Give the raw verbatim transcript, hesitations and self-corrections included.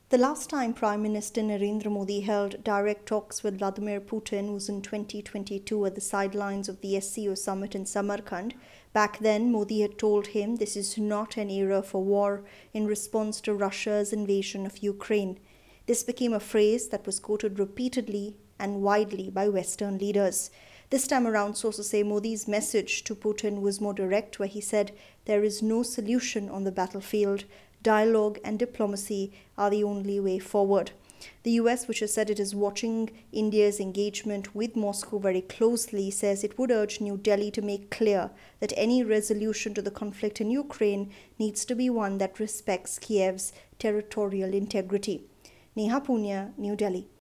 The last time Prime Minister Narendra Modi held direct talks with Vladimir Putin was in twenty twenty-two at the sidelines of the S C O summit in Samarkand. Back then, Modi had told him this is not an era for war in response to Russia's invasion of Ukraine. This became a phrase that was quoted repeatedly and widely by Western leaders. This time around, sources say Modi's message to Putin was more direct, where he said there is no solution on the battlefield. Dialogue and diplomacy are the only way forward. The U S, which has said it is watching India's engagement with Moscow very closely, says it would urge New Delhi to make clear that any resolution to the conflict in Ukraine needs to be one that respects Kiev's territorial integrity. Neha Punya, New Delhi.